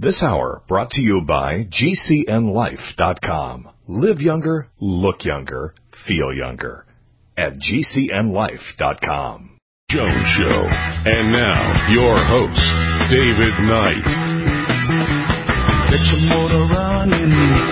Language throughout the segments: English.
This hour brought to you by GCNLife.com. Live younger, look younger, feel younger. At GCNLife.com. Jones Show. And now, your host, David Knight. Get your motor running.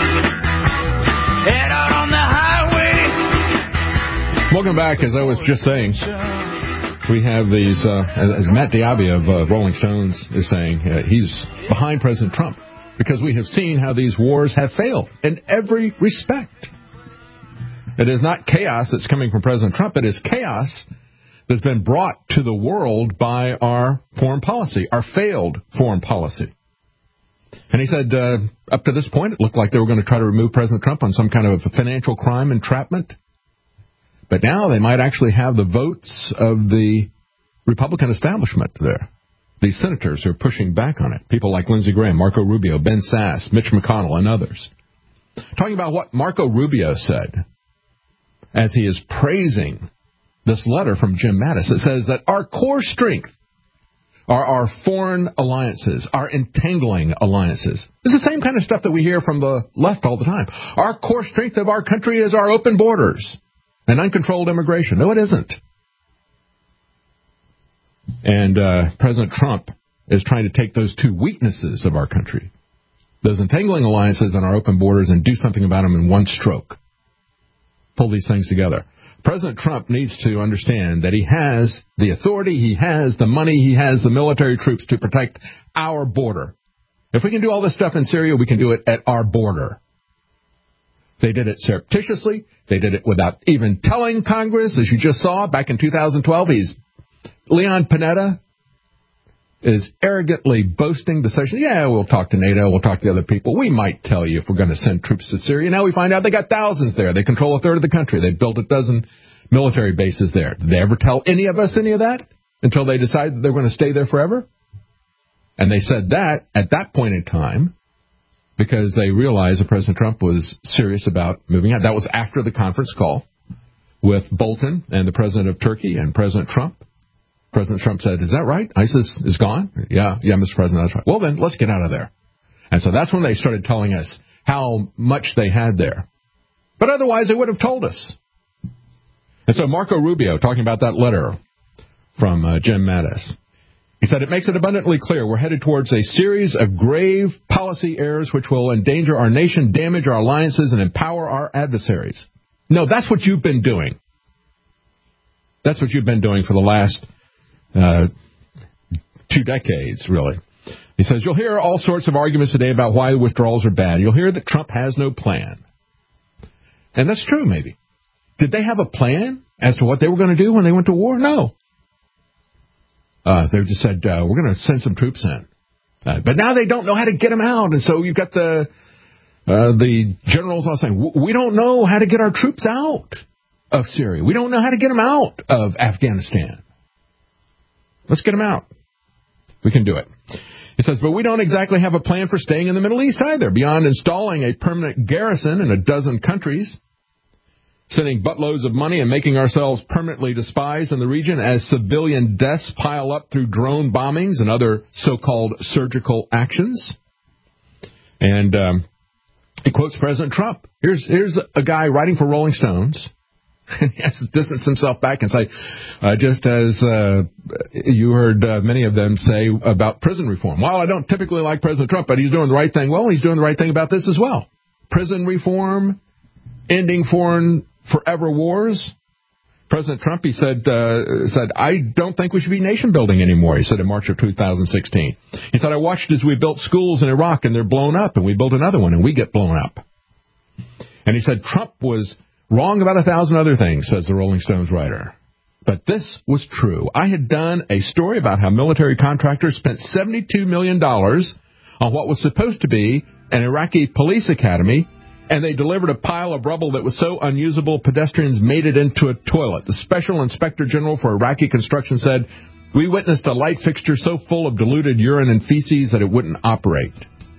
Head out on the highway. Welcome back. As I was just saying, we have these, as Matt Diaby of Rolling Stones is saying, he's behind President Trump because we have seen how these wars have failed in every respect. It is not chaos that's coming from President Trump. It is chaos that's been brought to the world by our foreign policy, our failed foreign policy. And he said, up to this point, it looked like they were going to try to remove President Trump on some kind of financial crime entrapment. But now they might actually have the votes of the Republican establishment there. These senators are pushing back on it. People like Lindsey Graham, Marco Rubio, Ben Sasse, Mitch McConnell, and others. Talking about what Marco Rubio said as he is praising this letter from Jim Mattis. It says that our core strength are our foreign alliances, our entangling alliances. It's the same kind of stuff that we hear from the left all the time. Our core strength of our country is our open borders and uncontrolled immigration. No, it isn't. And President Trump is trying to take those two weaknesses of our country, those entangling alliances and our open borders, and do something about them in one stroke. Pull these things together. President Trump needs to understand that he has the authority, he has the money, he has the military troops to protect our border. If we can do all this stuff in Syria, we can do it at our border. They did it surreptitiously. They did it without even telling Congress, as you just saw back in 2012. Leon Panetta is arrogantly boasting the session. Yeah, we'll talk to NATO. We'll talk to other people. We might tell you if we're going to send troops to Syria. Now we find out they got thousands there. They control a third of the country. They built a dozen military bases there. Did they ever tell any of us any of that until they decided that they're going to stay there forever? And they said that at that point in time because they realized that President Trump was serious about moving out. That was after the conference call with Bolton and the president of Turkey and President Trump. President Trump said, is that right? ISIS is gone? Yeah, Mr. President, that's right. Well, then, let's get out of there. And so that's when they started telling us how much they had there. But otherwise, they would have told us. And so Marco Rubio, talking about that letter from Jim Mattis, he said, it makes it abundantly clear we're headed towards a series of grave policy errors which will endanger our nation, damage our alliances, and empower our adversaries. No, that's what you've been doing. That's what you've been doing for the last 2 decades, really. He says, you'll hear all sorts of arguments today about why the withdrawals are bad. You'll hear that Trump has no plan. And that's true, maybe. Did they have a plan as to what they were going to do when they went to war? No. They just said, we're going to send some troops in. But now they don't know how to get them out. And so you've got the generals all saying, we don't know how to get our troops out of Syria. We don't know how to get them out of Afghanistan. Let's get them out. We can do it. He says, but we don't exactly have a plan for staying in the Middle East either, beyond installing a permanent garrison in a dozen countries, sending buttloads of money and making ourselves permanently despised in the region as civilian deaths pile up through drone bombings and other so-called surgical actions. And he quotes President Trump. Here's a guy writing for Rolling Stones. He has to distance himself back and say, just as you heard many of them say about prison reform. Well, I don't typically like President Trump, but he's doing the right thing. Well, he's doing the right thing about this as well. Prison reform, ending forever wars. President Trump, he said, I don't think we should be nation building anymore, he said in March of 2016. He said, I watched as we built schools in Iraq and they're blown up, and we built another one and we get blown up. And he said Trump was wrong about 1,000 other things, says the Rolling Stones writer. But this was true. I had done a story about how military contractors spent $72 million on what was supposed to be an Iraqi police academy, and they delivered a pile of rubble that was so unusable, pedestrians made it into a toilet. The Special Inspector General for Iraqi Construction said, we witnessed a light fixture so full of diluted urine and feces that it wouldn't operate.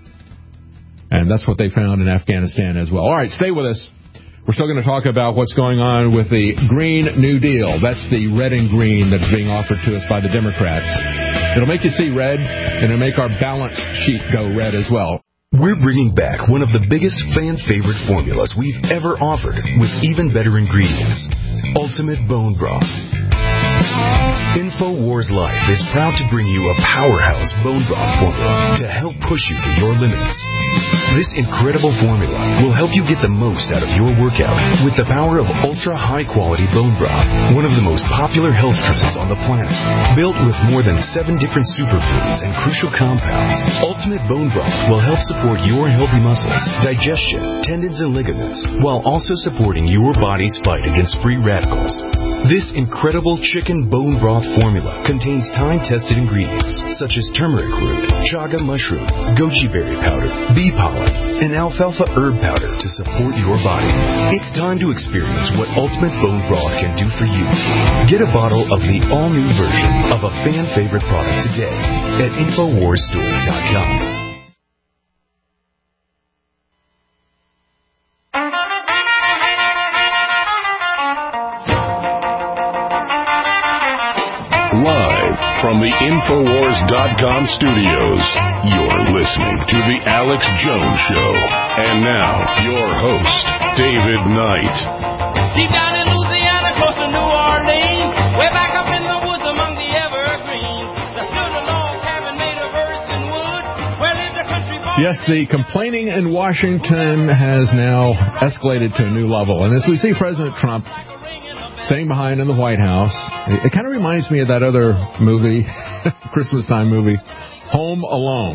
And that's what they found in Afghanistan as well. All right, stay with us. We're still going to talk about what's going on with the Green New Deal. That's the red and green that's being offered to us by the Democrats. It'll make you see red, and it'll make our balance sheet go red as well. We're bringing back one of the biggest fan-favorite formulas we've ever offered with even better ingredients. Ultimate Bone Broth. InfoWars Life is proud to bring you a powerhouse bone broth formula to help push you to your limits. This incredible formula will help you get the most out of your workout with the power of ultra-high-quality bone broth, one of the most popular health trends on the planet. Built with more than 7 different superfoods and crucial compounds, Ultimate Bone Broth will help support your healthy muscles, digestion, tendons, and ligaments, while also supporting your body's fight against free radicals. This incredible chicken bone broth formula contains time-tested ingredients such as turmeric root, chaga mushroom, goji berry powder, bee pollen, and alfalfa herb powder to support your body. It's time to experience what Ultimate Bone Broth can do for you. Get a bottle of the all-new version of a fan-favorite product today at InfoWarsStore.com. Live from the Infowars.com studios, you're listening to The Alex Jones Show. And now, your host, David Knight. Deep down in Louisiana, close to New Orleans, way back up in the woods among the evergreens, there stood a log cabin made of earth and wood, where lived a country boy. Yes, the complaining in Washington has now escalated to a new level. And as we see President Trump staying behind in the White House, it kind of reminds me of that other movie, Christmas time movie, Home Alone.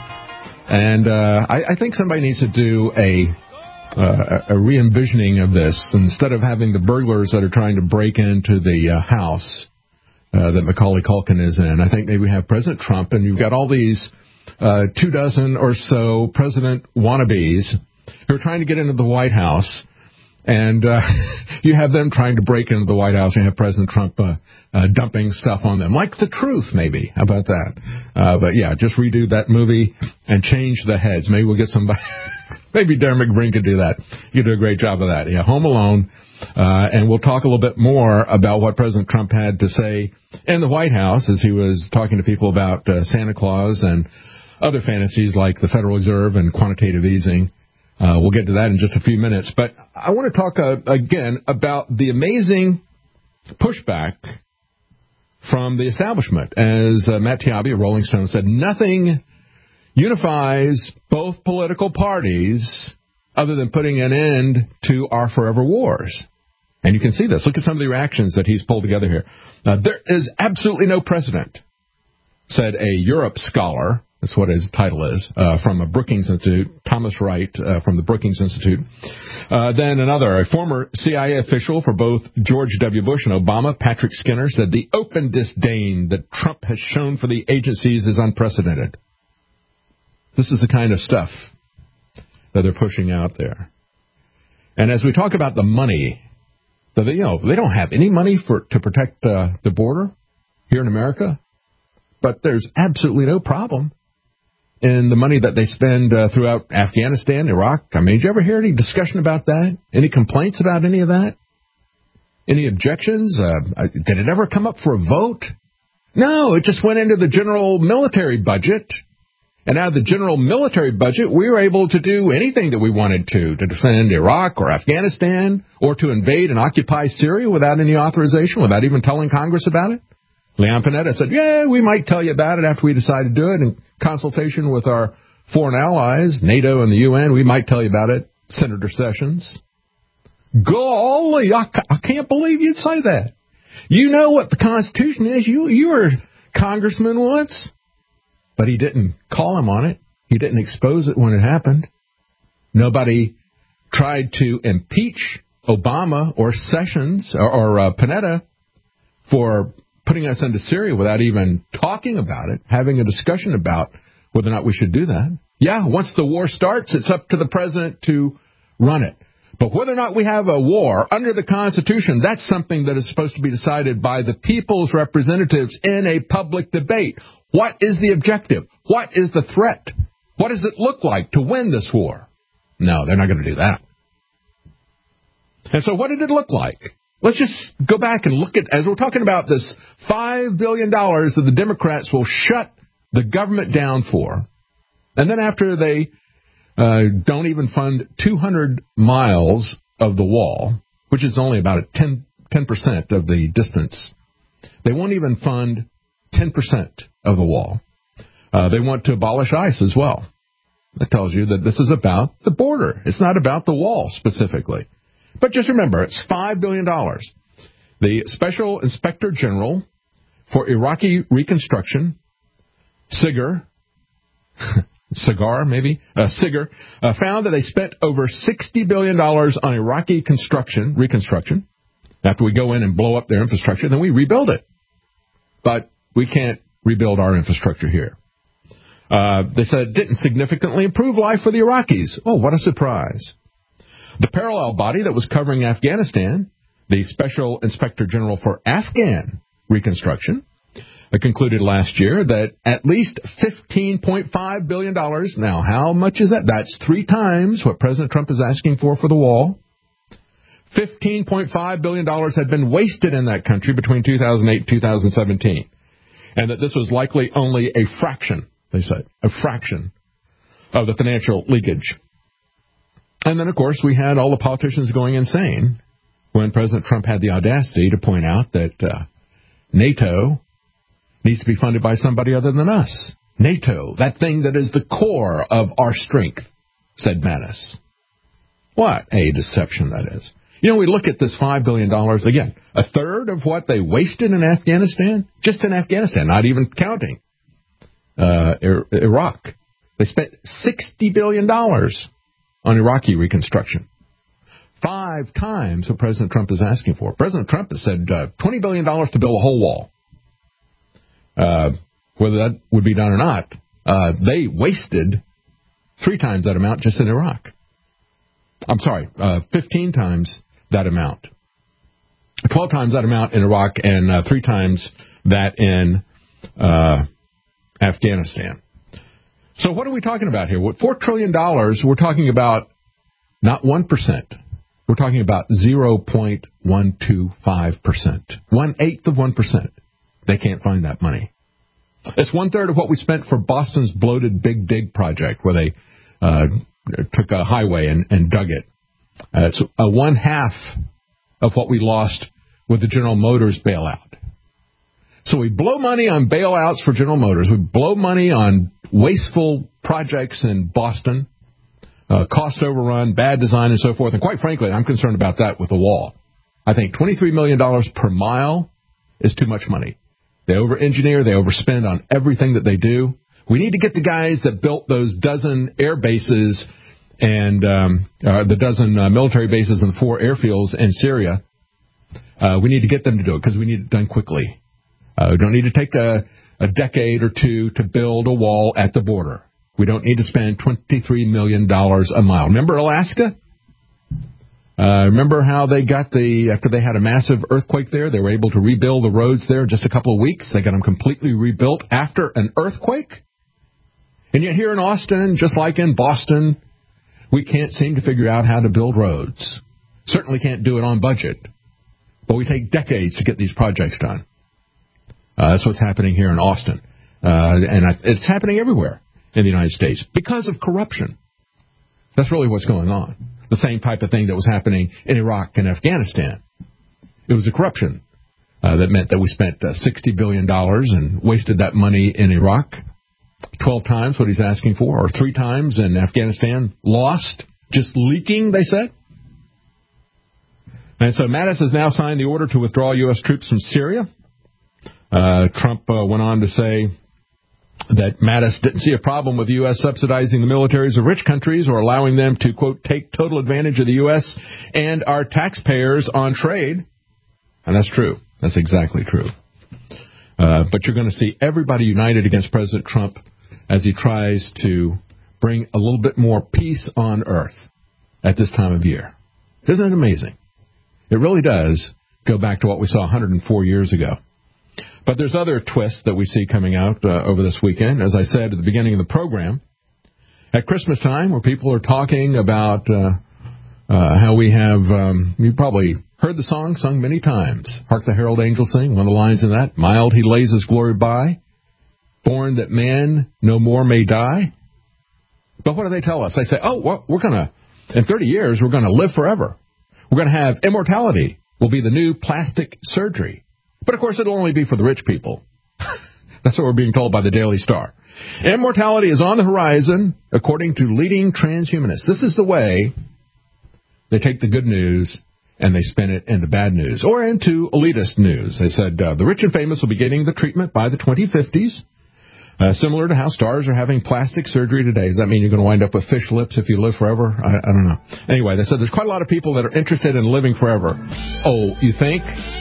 And I think somebody needs to do a re-envisioning of this. Instead of having the burglars that are trying to break into the house that Macaulay Culkin is in, I think maybe we have President Trump, and you've got all these 24 or so president wannabes who are trying to get into the White House. And you have them trying to break into the White House, and you have President Trump dumping stuff on them. Like The Truth, maybe. How about that? But, yeah, just redo that movie and change the heads. Maybe we'll get somebody. Maybe Darren McBreen could do that. You do a great job of that. Yeah, Home Alone. And we'll talk a little bit more about what President Trump had to say in the White House as he was talking to people about Santa Claus and other fantasies like the Federal Reserve and quantitative easing. We'll get to that in just a few minutes. But I want to talk again about the amazing pushback from the establishment. As Matt Taibbi of Rolling Stone said, nothing unifies both political parties other than putting an end to our forever wars. And you can see this. Look at some of the reactions that he's pulled together here. There is absolutely no precedent, said a Europe scholar. That's what his title is, from a Brookings Institute, Thomas Wright from the Brookings Institute. Then another, a former CIA official for both George W. Bush and Obama, Patrick Skinner, said the open disdain that Trump has shown for the agencies is unprecedented. This is the kind of stuff that they're pushing out there. And as we talk about the money, they don't have any money to protect the border here in America, but there's absolutely no problem in the money that they spend throughout Afghanistan, Iraq. I mean, did you ever hear any discussion about that? Any complaints about any of that? Any objections? Did it ever come up for a vote? No, it just went into the general military budget. And out of the general military budget, we were able to do anything that we wanted to defend Iraq or Afghanistan or to invade and occupy Syria without any authorization, without even telling Congress about it. Leon Panetta said, yeah, we might tell you about it after we decide to do it in consultation with our foreign allies, NATO and the UN. We might tell you about it. Senator Sessions. Golly, I can't believe you'd say that. You know what the Constitution is. You were congressman once. But he didn't call him on it. He didn't expose it when it happened. Nobody tried to impeach Obama or Sessions or Panetta for putting us into Syria without even talking about it, having a discussion about whether or not we should do that. Yeah, once the war starts, it's up to the president to run it. But whether or not we have a war under the Constitution, that's something that is supposed to be decided by the people's representatives in a public debate. What is the objective? What is the threat? What does it look like to win this war? No, they're not going to do that. And so what did it look like? Let's just go back and look at, as we're talking about this $5 billion that the Democrats will shut the government down for, and then after they don't even fund 200 miles of the wall, which is only about 10% of the distance, they won't even fund 10% of the wall. They want to abolish ICE as well. That tells you that this is about the border. It's not about the wall specifically. But just remember, it's $5 billion. The Special Inspector General for Iraqi Reconstruction, SIGIR, found that they spent over $60 billion on Iraqi reconstruction. After we go in and blow up their infrastructure, then we rebuild it. But we can't rebuild our infrastructure here. They said it didn't significantly improve life for the Iraqis. Oh, what a surprise. The parallel body that was covering Afghanistan, the Special Inspector General for Afghan Reconstruction, concluded last year that at least $15.5 billion. Now, how much is that? That's 3 times what President Trump is asking for the wall. $15.5 billion had been wasted in that country between 2008 and 2017. And that this was likely only a fraction, they said, a fraction of the financial leakage. And then, of course, we had all the politicians going insane when President Trump had the audacity to point out that NATO needs to be funded by somebody other than us. NATO, that thing that is the core of our strength, said Mattis. What a deception that is. You know, we look at this $5 billion, again, a third of what they wasted in Afghanistan, just in Afghanistan, not even counting Iraq. They spent $60 billion on Iraqi reconstruction. 5 times what President Trump is asking for. President Trump has said $20 billion to build a whole wall. Whether that would be done or not, they wasted 3 times that amount just in Iraq. I'm sorry, 15 times that amount. 12 times that amount in Iraq and 3 times that in Afghanistan. So what are we talking about here? With $4 trillion, we're talking about not 1%. We're talking about 0.125%. 1/8 of 1%. They can't find that money. It's 1/3 of what we spent for Boston's bloated Big Dig project, where they took a highway and dug it. It's 1/2 of what we lost with the General Motors bailout. So we blow money on bailouts for General Motors. We blow money on wasteful projects in Boston, cost overrun, bad design, and so forth. And quite frankly, I'm concerned about that with the wall. I think $23 million per mile is too much money. They over-engineer, they overspend on everything that they do. We need to get the guys that built those dozen air bases and the dozen military bases and the 4 airfields in Syria. We need to get them to do it because we need it done quickly. We don't need to take a decade or 2 to build a wall at the border. We don't need to spend $23 million a mile. Remember Alaska? Remember how they got after they had a massive earthquake there, they were able to rebuild the roads there in just a couple of weeks. They got them completely rebuilt after an earthquake. And yet here in Austin, just like in Boston, we can't seem to figure out how to build roads. Certainly can't do it on budget. But we take decades to get these projects done. That's what's happening here in Austin. And it's happening everywhere in the United States because of corruption. That's really what's going on. The same type of thing that was happening in Iraq and Afghanistan. It was the corruption that meant that we spent $60 billion and wasted that money in Iraq. 12 times what he's asking for, or 3 times in Afghanistan. Lost, just leaking, they said. And so Mattis has now signed the order to withdraw U.S. troops from Syria. Trump went on to say that Mattis didn't see a problem with the U.S. subsidizing the militaries of rich countries or allowing them to, quote, take total advantage of the U.S. and our taxpayers on trade. And that's true. That's exactly true. But you're going to see everybody united against President Trump as he tries to bring a little bit more peace on earth at this time of year. Isn't it amazing? It really does go back to what we saw 104 years ago. But there's other twists that we see coming out over this weekend. As I said at the beginning of the program, at Christmas time, where people are talking about How we have, you probably heard the song sung many times. Hark the Herald Angels Sing, one of the lines in that. Mild he lays his glory by, born that man no more may die. But what do they tell us? They say, oh, well, in 30 years, we're going to live forever. We're going to have immortality. Will be the new plastic surgery. But, of course, it'll only be for the rich people. That's what we're being told by the Daily Star. Immortality is on the horizon, according to leading transhumanists. This is the way they take the good news and they spin it into bad news or into elitist news. They said the rich and famous will be getting the treatment by the 2050s. Similar to how stars are having plastic surgery today. Does that mean you're going to wind up with fish lips if you live forever? I don't know. Anyway, they said there's quite a lot of people that are interested in living forever. Oh, you think?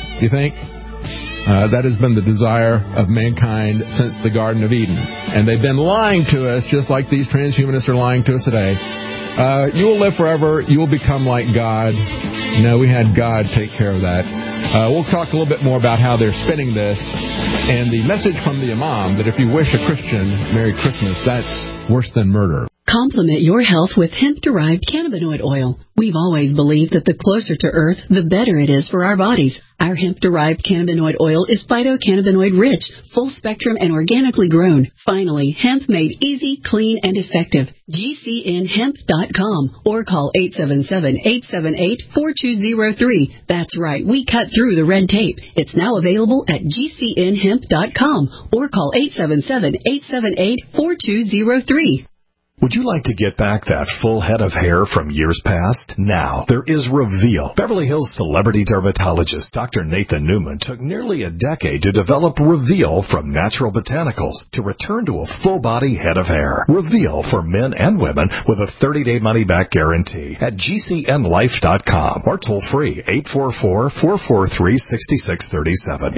That has been the desire of mankind since the Garden of Eden. And they've been lying to us just like these transhumanists are lying to us today. You will live forever. You will become like God. No, we had God take care of that. We'll talk a little bit more about how they're spinning this and the message from the Imam that if you wish a Christian Merry Christmas, that's worse than murder. Complement your health with hemp-derived cannabinoid oil. We've always believed that the closer to Earth, the better it is for our bodies. Our hemp-derived cannabinoid oil is phytocannabinoid-rich, full-spectrum, and organically grown. Finally, hemp made easy, clean, and effective. GCNhemp.com or call 877-878-4203. That's right, we cut through the red tape. It's now available at GCNhemp.com or call 877-878-4203. Would you like to get back that full head of hair from years past? Now, there is Reveal. Beverly Hills celebrity dermatologist Dr. Nathan Newman took nearly a decade to develop Reveal from natural botanicals to return to a full-body head of hair. Reveal for men and women with a 30-day money-back guarantee at GCNlife.com or toll-free 844-443-6637.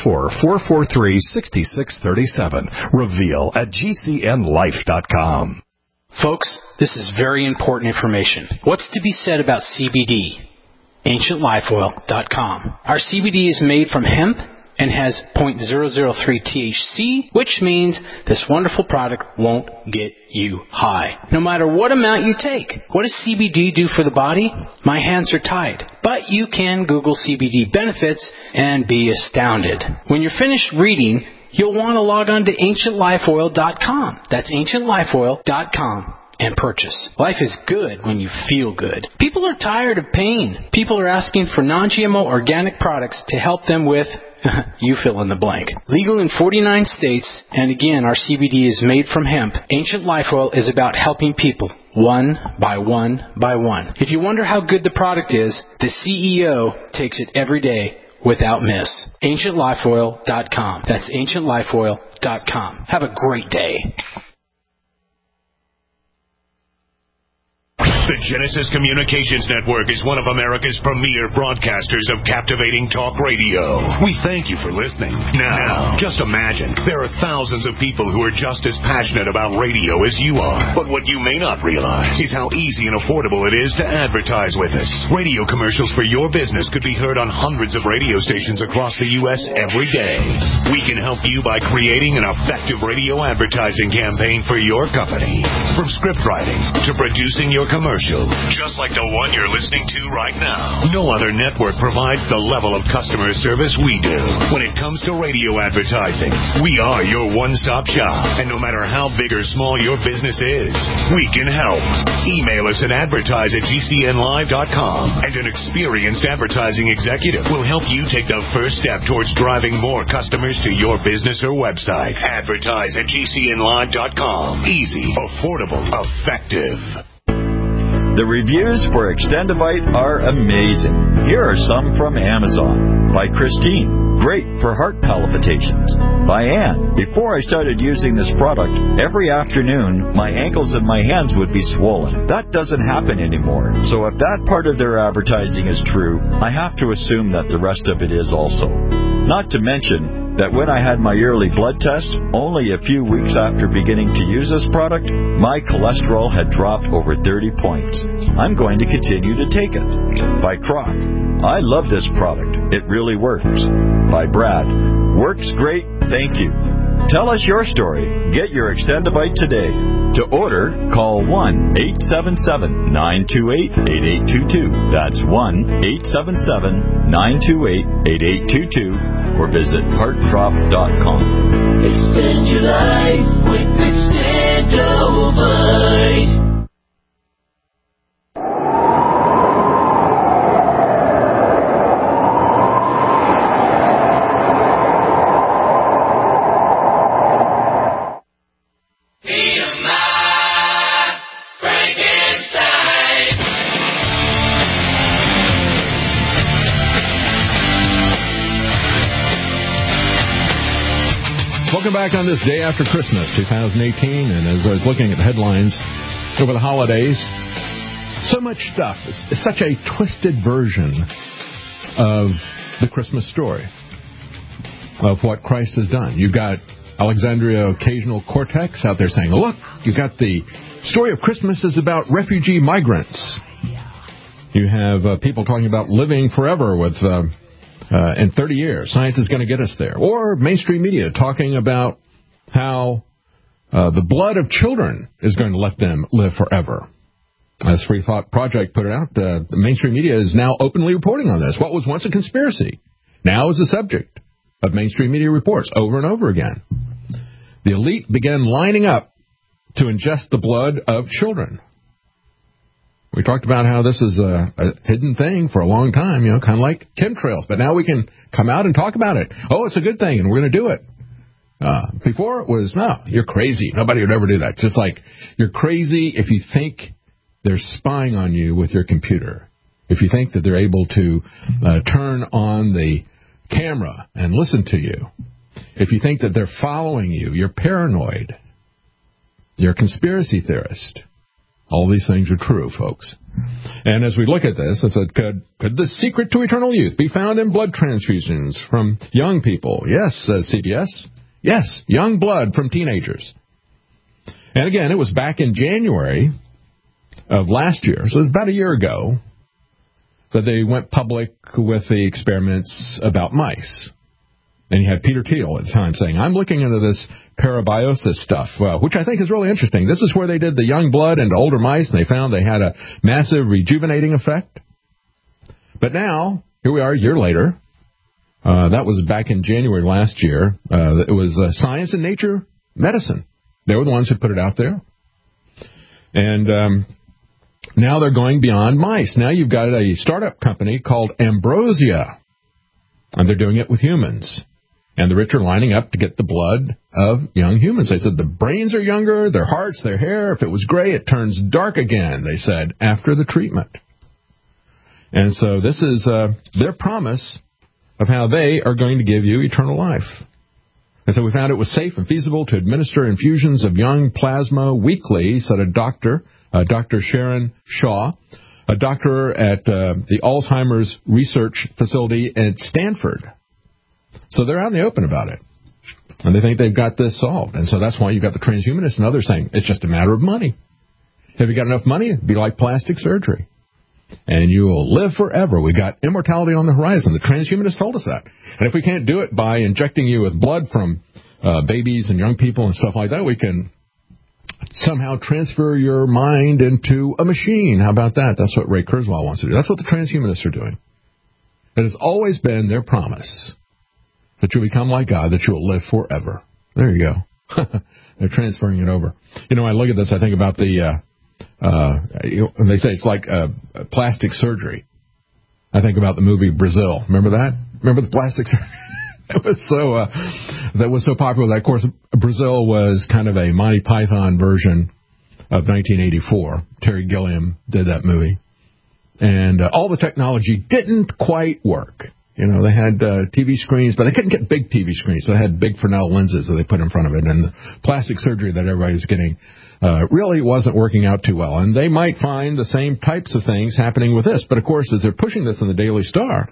844-443-6637. Reveal at GCNlife.com. Folks, this is very important information. What's to be said about CBD? AncientLifeOil.com. Our CBD is made from hemp and has 0.003 THC, which means this wonderful product won't get you high, no matter what amount you take. What does CBD do for the body? My hands are tied. But you can Google CBD benefits and be astounded. When you're finished reading, you'll want to log on to AncientLifeOil.com. That's AncientLifeOil.com and purchase. Life is good when you feel good. People are tired of pain. People are asking for non-GMO organic products to help them with, you fill in the blank. Legal in 49 states, and again, our CBD is made from hemp. Ancient Life Oil is about helping people one by one by one. If you wonder how good the product is, the CEO takes it every day without miss. AncientLifeOil.com. That's AncientLifeOil.com. Have a great day. The Genesis Communications Network is one of America's premier broadcasters of captivating talk radio. We thank you for listening. Now, just imagine, there are thousands of people who are just as passionate about radio as you are. But what you may not realize is how easy and affordable it is to advertise with us. Radio commercials for your business could be heard on hundreds of radio stations across the U.S. every day. We can help you by creating an effective radio advertising campaign for your company. From script writing to producing your commercial, just like the one you're listening to right now. No other network provides the level of customer service we do. When it comes to radio advertising, we are your one-stop shop. And no matter how big or small your business is, we can help. Email us at advertise@GCNlive.com, and an experienced advertising executive will help you take the first step towards driving more customers to your business or website. Advertise at GCNlive.com. Easy, affordable, effective. The reviews for Extendivite are amazing. Here are some from Amazon. By Christine. Great for heart palpitations. By Ann. Before I started using this product, every afternoon, my ankles and my hands would be swollen. That doesn't happen anymore. So if that part of their advertising is true, I have to assume that the rest of it is also. Not to mention that when I had my yearly blood test, only a few weeks after beginning to use this product, my cholesterol had dropped over 30 points. I'm going to continue to take it. By Croc. I love this product. It really works. By Brad. Works great, thank you. Tell us your story. Get your Extendivite today. To order, call 1-877-928-8822. That's 1-877-928-8822. Or visit heartdrop.com. Extend your life with Extendivite. Welcome back on this day after Christmas, 2018, and as I was looking at the headlines over the holidays, so much stuff. It's such a twisted version of the Christmas story, of what Christ has done. You've got Alexandria Occasional-Cortex out there saying, look, you've got the story of Christmas is about refugee migrants. You have people talking about living forever with... in 30 years, science is going to get us there. Or mainstream media talking about how the blood of children is going to let them live forever. As Free Thought Project put it out, the mainstream media is now openly reporting on this. What was once a conspiracy now is the subject of mainstream media reports over and over again. The elite began lining up to ingest the blood of children. We talked about how this is a hidden thing for a long time, kind of like chemtrails. But now we can come out and talk about it. Oh, it's a good thing, and we're going to do it. Before it was, no, you're crazy. Nobody would ever do that. Just like you're crazy if you think they're spying on you with your computer. If you think that they're able to turn on the camera and listen to you. If you think that they're following you, you're paranoid. You're a conspiracy theorist. All these things are true, folks. And as we look at this, I said, could the secret to eternal youth be found in blood transfusions from young people? Yes, says CBS. Yes, young blood from teenagers. And again, it was back in January of last year, so it was about a year ago, that they went public with the experiments about mice. And you had Peter Thiel at the time saying, I'm looking into this parabiosis stuff, which I think is really interesting. This is where they did the young blood into older mice, and they found they had a massive rejuvenating effect. But now, here we are a year later. That was back in January last year. It was Science and Nature Medicine. They were the ones who put it out there. And now they're going beyond mice. Now you've got a startup company called Ambrosia, and they're doing it with humans. And the rich are lining up to get the blood of young humans. They said the brains are younger, their hearts, their hair. If it was gray, it turns dark again, they said, after the treatment. And so this is their promise of how they are going to give you eternal life. And so we found it was safe and feasible to administer infusions of young plasma weekly, said a doctor, Dr. Sharon Shaw, a doctor at the Alzheimer's Research Facility at Stanford. So they're out in the open about it. And they think they've got this solved. And so that's why you've got the transhumanists and others saying it's just a matter of money. Have you got enough money? It'd be like plastic surgery. And you will live forever. We got immortality on the horizon. The transhumanists told us that. And if we can't do it by injecting you with blood from babies and young people and stuff like that, we can somehow transfer your mind into a machine. How about that? That's what Ray Kurzweil wants to do. That's what the transhumanists are doing. It has always been their promise that you'll become like God, that you'll live forever. There you go. They're transferring it over. When I look at this, I think about the, they say it's like plastic surgery. I think about the movie Brazil. Remember that? Remember the plastic surgery? That was so popular. That, of course, Brazil was kind of a Monty Python version of 1984. Terry Gilliam did that movie. And all the technology didn't quite work. They had TV screens, but they couldn't get big TV screens. So they had big Fresnel lenses that they put in front of it. And the plastic surgery that everybody was getting really wasn't working out too well. And they might find the same types of things happening with this. But, of course, as they're pushing this in the Daily Star,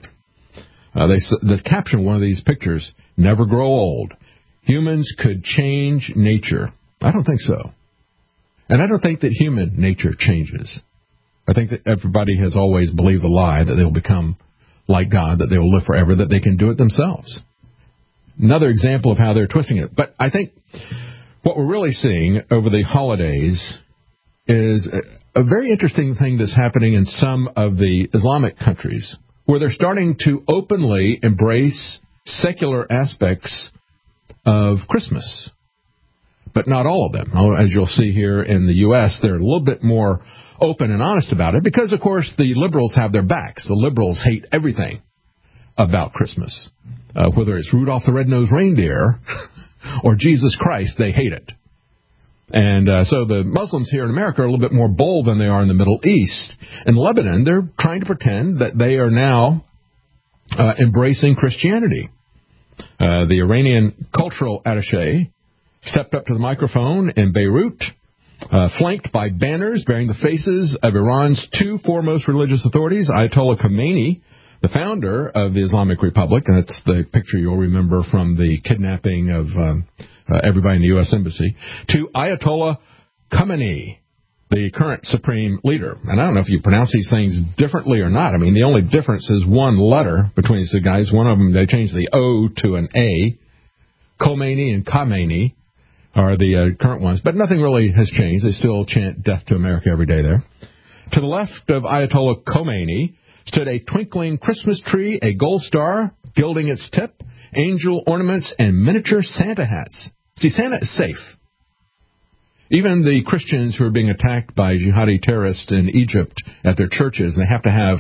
the caption of one of these pictures, never grow old. Humans could change nature. I don't think so. And I don't think that human nature changes. I think that everybody has always believed the lie that they will become like God, that they will live forever, that they can do it themselves. another example of how they're twisting it. But I think what we're really seeing over the holidays is a very interesting thing that's happening in some of the Islamic countries, where they're starting to openly embrace secular aspects of Christmas. But not all of them. As you'll see here in the U.S., they're a little bit more open and honest about it because, of course, the liberals have their backs. The liberals hate everything about Christmas. Whether it's Rudolph the Red-Nosed Reindeer or Jesus Christ, they hate it. And so the Muslims here in America are a little bit more bold than they are in the Middle East. In Lebanon, they're trying to pretend that they are now embracing Christianity. The Iranian cultural attaché stepped up to the microphone in Beirut, flanked by banners bearing the faces of Iran's two foremost religious authorities, Ayatollah Khomeini, the founder of the Islamic Republic, and that's the picture you'll remember from the kidnapping of everybody in the U.S. Embassy, to Ayatollah Khamenei, the current supreme leader. And I don't know if you pronounce these things differently or not. I mean, the only difference is one letter between these two guys. One of them, they changed the O to an A. Khomeini and Khamenei are the current ones. But nothing really has changed. They still chant death to America every day there. To the left of Ayatollah Khomeini stood a twinkling Christmas tree, a gold star gilding its tip, angel ornaments, and miniature Santa hats. See, Santa is safe. Even the Christians who are being attacked by jihadi terrorists in Egypt at their churches, they have to have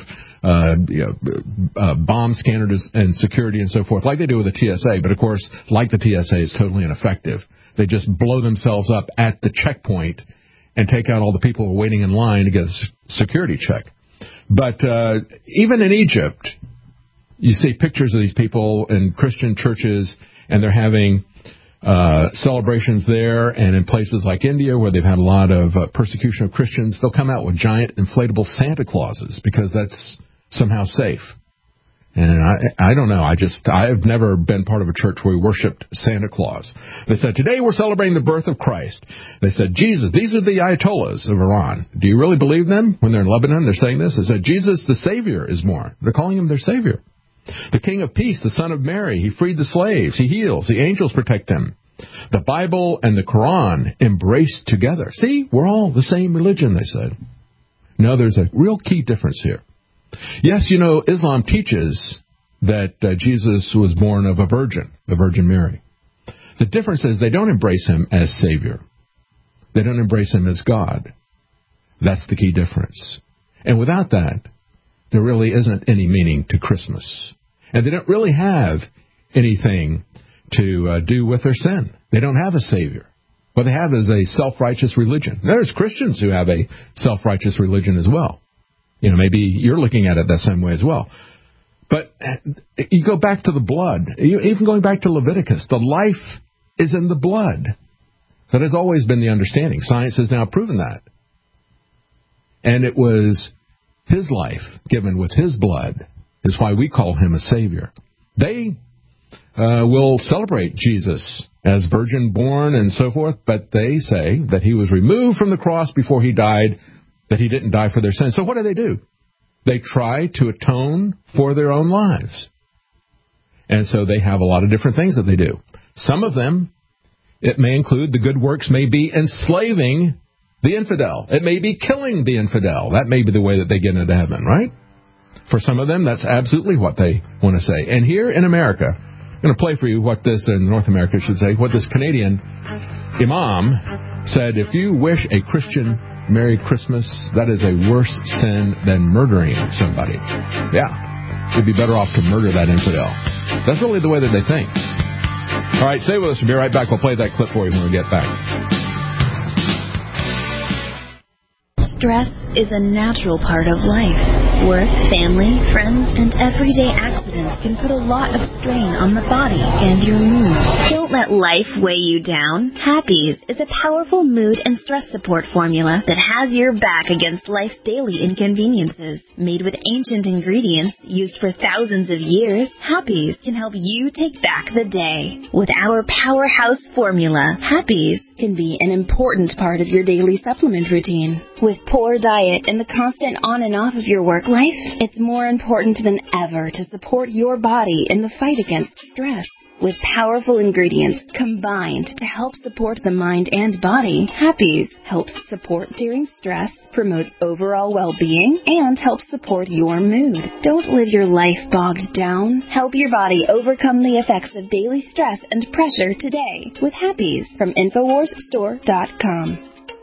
bomb scanners and security and so forth, like they do with the TSA. But, of course, like the TSA, is totally ineffective. They just blow themselves up at the checkpoint and take out all the people who are waiting in line to get a security check. But even in Egypt, you see pictures of these people in Christian churches, and they're having celebrations there. And in places like India, where they've had a lot of persecution of Christians, they'll come out with giant inflatable Santa Clauses because that's somehow safe. And I don't know. I've never been part of a church where we worshipped Santa Claus. They said, today we're celebrating the birth of Christ. They said, Jesus, these are the Ayatollahs of Iran. Do you really believe them? When they're in Lebanon, they're saying this. They said, Jesus, the Savior, is born. They're calling him their Savior. The King of Peace, the Son of Mary, he freed the slaves. He heals. The angels protect them. The Bible and the Quran embraced together. See, we're all the same religion, they said. No, there's a real key difference here. Yes, you know, Islam teaches that Jesus was born of a virgin, the Virgin Mary. The difference is they don't embrace him as Savior. They don't embrace him as God. That's the key difference. And without that, there really isn't any meaning to Christmas. And they don't really have anything to do with their sin. They don't have a Savior. What they have is a self-righteous religion. There's Christians who have a self-righteous religion as well. You know, maybe you're looking at it that same way as well. But you go back to the blood. Even going back to Leviticus, the life is in the blood. That has always been the understanding. Science has now proven that. And it was his life given with his blood is why we call him a Savior. They will celebrate Jesus as virgin born and so forth, but they say that he was removed from the cross before he died, that he didn't die for their sins. So what do? They try to atone for their own lives. And so they have a lot of different things that they do. Some of them, it may include the good works may be enslaving the infidel. It may be killing the infidel. That may be the way that they get into heaven, right? For some of them, that's absolutely what they want to say. And here in America, I'm going to play for you what this, in North America, I should say, what this Canadian imam said. If you wish a Christian Merry Christmas, that is a worse sin than murdering somebody. Yeah, you'd be better off to murder that infidel. That's really the way that they think. All right, stay with us. We'll be right back. We'll play that clip for you when we get back. Stress is a natural part of life. Work, family, friends, and everyday accidents can put a lot of strain on the body and your mood. Don't let life weigh you down. Happies is a powerful mood and stress support formula that has your back against life's daily inconveniences. Made with ancient ingredients used for thousands of years, Happies can help you take back the day. With our powerhouse formula, Happies can be an important part of your daily supplement routine. With poor diet and the constant on and off of your work life, it's more important than ever to support your body in the fight against stress. With powerful ingredients combined to help support the mind and body, Happy's helps support during stress, promotes overall well-being, and helps support your mood. Don't live your life bogged down. Help your body overcome the effects of daily stress and pressure today with Happy's from InfoWarsStore.com.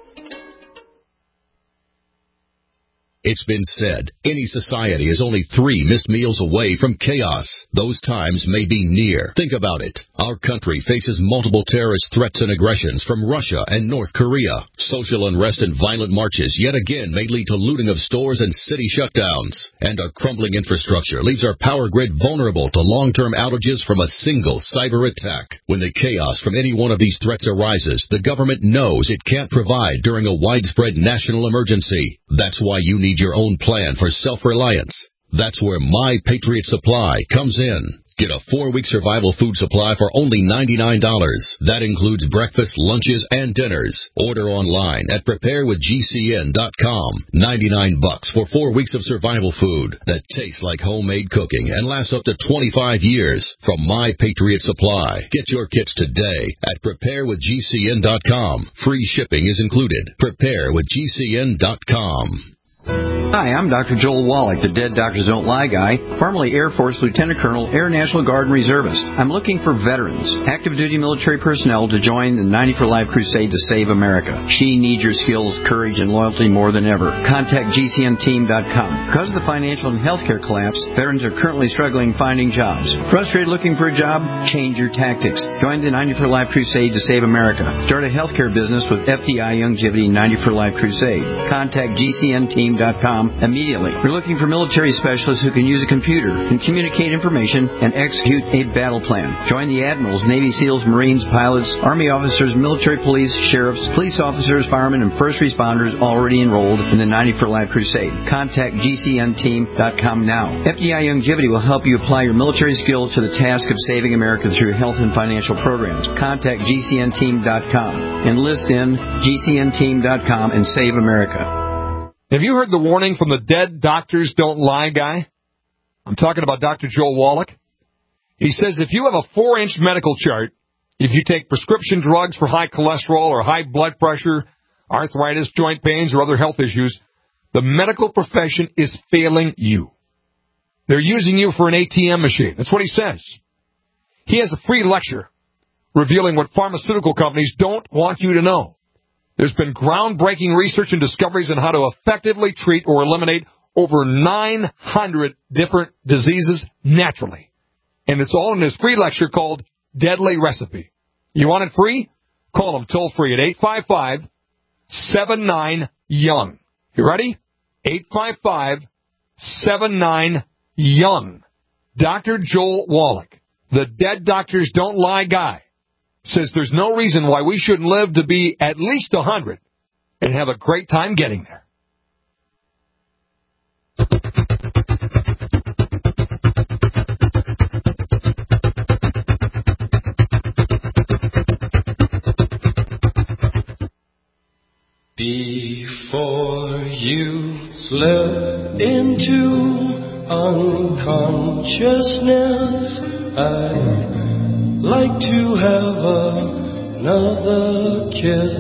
It's been said, any society is only 3 missed meals away from chaos. Those times may be near. Think about it. Our country faces multiple terrorist threats and aggressions from Russia and North Korea. Social unrest and violent marches yet again may lead to looting of stores and city shutdowns. And a crumbling infrastructure leaves our power grid vulnerable to long-term outages from a single cyber attack. When the chaos from any one of these threats arises, the government knows it can't provide during a widespread national emergency. That's why you need your own plan for self-reliance. That's where My Patriot Supply comes in. Get a 4-week survival food supply for only $99. That includes breakfast, lunches, and dinners. Order online at preparewithgcn.com. $99 for 4 weeks of survival food that tastes like homemade cooking and lasts up to 25 years from My Patriot Supply. Get your kits today at preparewithgcn.com. Free shipping is included. Preparewithgcn.com. Hi, I'm Dr. Joel Wallach, the Dead Doctors Don't Lie guy, formerly Air Force Lieutenant Colonel, Air National Guard and Reservist. I'm looking for veterans, active duty military personnel to join the 90 for Life crusade to save America. She needs your skills, courage, and loyalty more than ever. Contact GCNteam.com. Because of the financial and healthcare collapse, veterans are currently struggling finding jobs. Frustrated looking for a job? Change your tactics. Join the 90 for Life crusade to save America. Start a healthcare business with FDI Longevity 90 for Life crusade. Contact GCNteam.com immediately. We're looking for military specialists who can use a computer, can communicate information, and execute a battle plan. Join the admirals, Navy SEALs, Marines, pilots, Army officers, military police, sheriffs, police officers, firemen, and first responders already enrolled in the 90 for Life crusade. Contact GCNteam.com now. FDI Longevity will help you apply your military skills to the task of saving America through health and financial programs. Contact GCNteam.com. Enlist in GCNteam.com and save America. Have you heard the warning from the Dead Doctors Don't Lie guy? I'm talking about Dr. Joel Wallach. He says if you have a 4-inch medical chart, if you take prescription drugs for high cholesterol or high blood pressure, arthritis, joint pains, or other health issues, the medical profession is failing you. They're using you for an ATM machine. That's what he says. He has a free lecture revealing what pharmaceutical companies don't want you to know. There's been groundbreaking research and discoveries on how to effectively treat or eliminate over 900 different diseases naturally. And it's all in this free lecture called Deadly Recipe. You want it free? Call them toll-free at 855-79-YOUNG. You ready? 855-79-YOUNG. Dr. Joel Wallach, the Dead Doctors Don't Lie guy, says there's no reason why we shouldn't live to be at least 100 and have a great time getting there. Before you slip into unconsciousness, I'd like to have another kiss,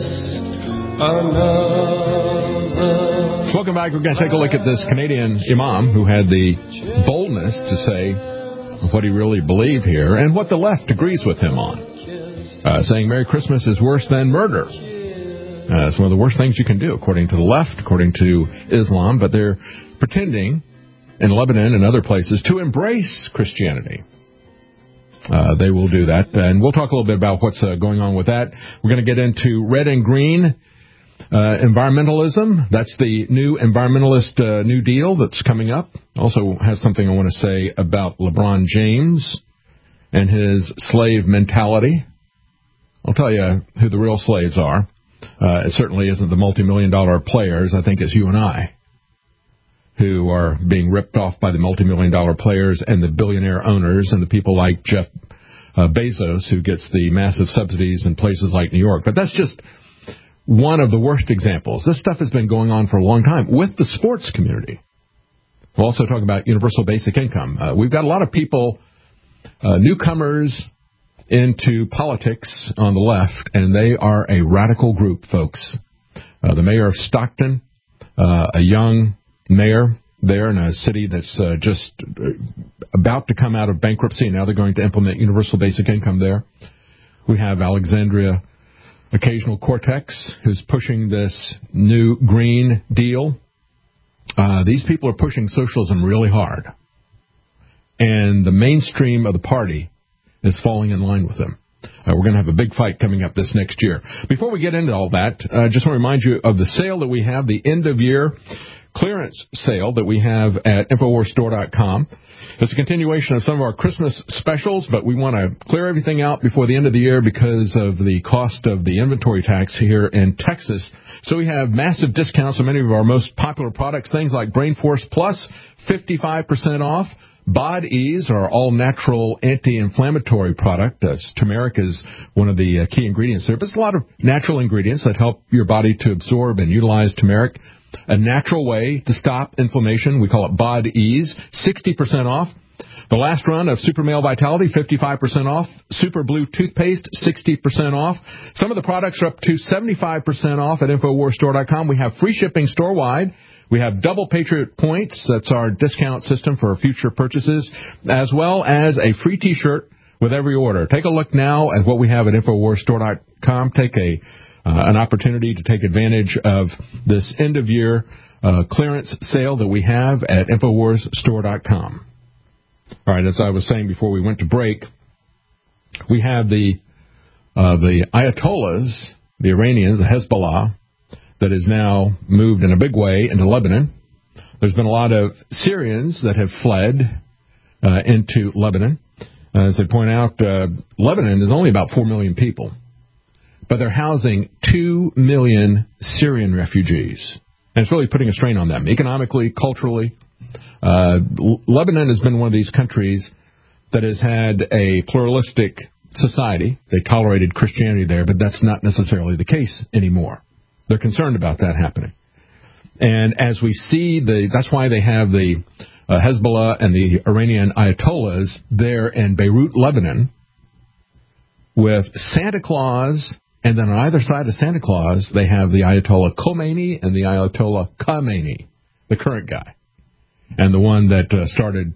another. Welcome back. We're going to take a look at this Canadian imam who had the boldness to say what he really believed here and what the left agrees with him on, saying Merry Christmas is worse than murder. It's one of the worst things you can do, according to the left, according to Islam, but they're pretending in Lebanon and other places to embrace Christianity. They will do that, and we'll talk a little bit about what's going on with that. We're going to get into red and green environmentalism. That's the new environmentalist New Deal that's coming up. Also have something I want to say about LeBron James and his slave mentality. I'll tell you who the real slaves are. It certainly isn't the multi-million-dollar players. I think it's you and I who are being ripped off by the multi-million-dollar players and the billionaire owners and the people like Jeff Bezos, who gets the massive subsidies in places like New York. But that's just one of the worst examples. This stuff has been going on for a long time with the sports community. We'll also talk about universal basic income. We've got a lot of people, newcomers, into politics on the left, and they are a radical group, folks. The mayor of Stockton, a young mayor there in a city that's just about to come out of bankruptcy, and now they're going to implement universal basic income there. We have Alexandria Occasional Cortex, who's pushing this new Green Deal. These people are pushing socialism really hard. And the mainstream of the party is falling in line with them. We're going to have a big fight coming up this next year. Before we get into all that, I just want to remind you of the sale that we have, the end-of-year clearance sale that we have at InfoWarsStore.com. It's a continuation of some of our Christmas specials, but we want to clear everything out before the end of the year because of the cost of the inventory tax here in Texas. So we have massive discounts on many of our most popular products, things like Brain Force Plus, 55% off. Bod Ease, our all-natural anti-inflammatory product. Turmeric is one of the key ingredients there, but it's a lot of natural ingredients that help your body to absorb and utilize turmeric. A natural way to stop inflammation. We call it Bod Ease, 60% off. The last run of Super Male Vitality, 55% off. Super Blue Toothpaste, 60% off. Some of the products are up to 75% off at InfoWarsStore.com. We have free shipping store-wide. We have Double Patriot Points. That's our discount system for future purchases, as well as a free T-shirt with every order. Take a look now at what we have at InfoWarsStore.com. Take an opportunity to take advantage of this end-of-year clearance sale that we have at InfoWarsStore.com. All right, as I was saying before we went to break, we have the Ayatollahs, the Iranians, the Hezbollah, that is now moved in a big way into Lebanon. There's been a lot of Syrians that have fled into Lebanon. As they point out, Lebanon is only about 4 million people, but they're housing 2 million Syrian refugees. And it's really putting a strain on them, economically, culturally. Lebanon has been one of these countries that has had a pluralistic society. They tolerated Christianity there, but that's not necessarily the case anymore. They're concerned about that happening. And as we see, that's why they have the Hezbollah and the Iranian Ayatollahs there in Beirut, Lebanon, with Santa Claus, and then on either side of Santa Claus, they have the Ayatollah Khomeini and the Ayatollah Khamenei, the current guy, and the one that started